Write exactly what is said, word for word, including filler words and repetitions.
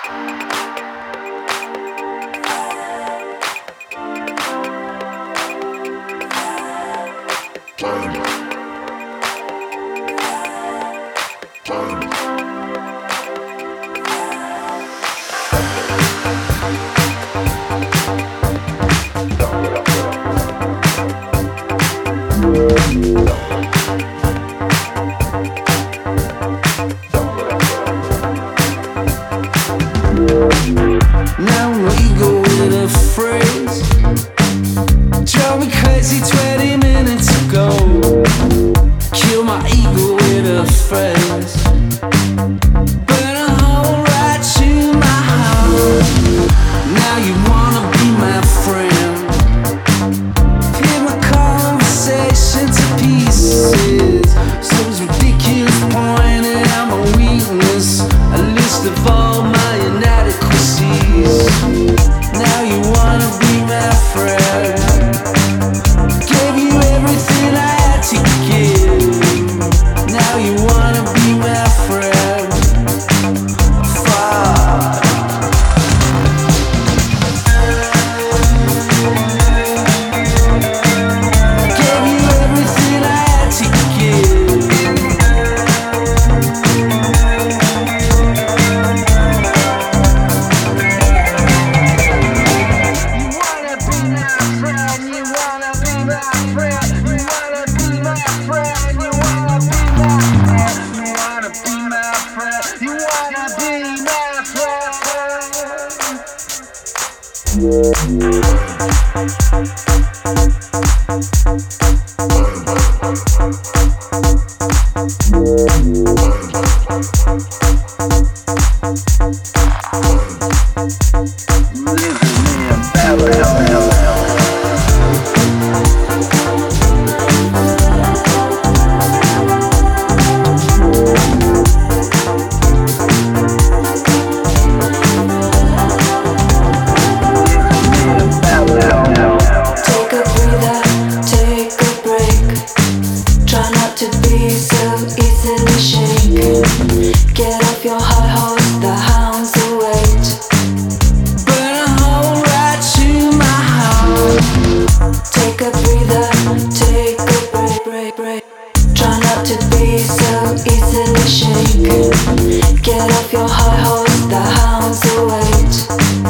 Now we go with a phrase. Drove me crazy twenty minutes ago. Kill my ego with a phrase. Burn a hole right to my heart. Now you wanna be my friend. Pin my conversation to pieces. So's ridiculous, pointing out my weakness. A list of all my inadequacies. Now you wanna be my friend. Gave you everything I had to give. Now you wanna be my friend. Fuck. Gave you everything I had to give. You wanna be my friend, you wanna be my friend, you wanna be my friend, you wanna be my friend, you wanna be my friend, you wanna be my Take a breather, take a break. Try not to be so easily shaken. Get off your high horse, the hounds await. Burn a hole right to my heart. Take a breather, take a break, break, break. Try not to be so easily shaken. Get off your high horse, the hounds await.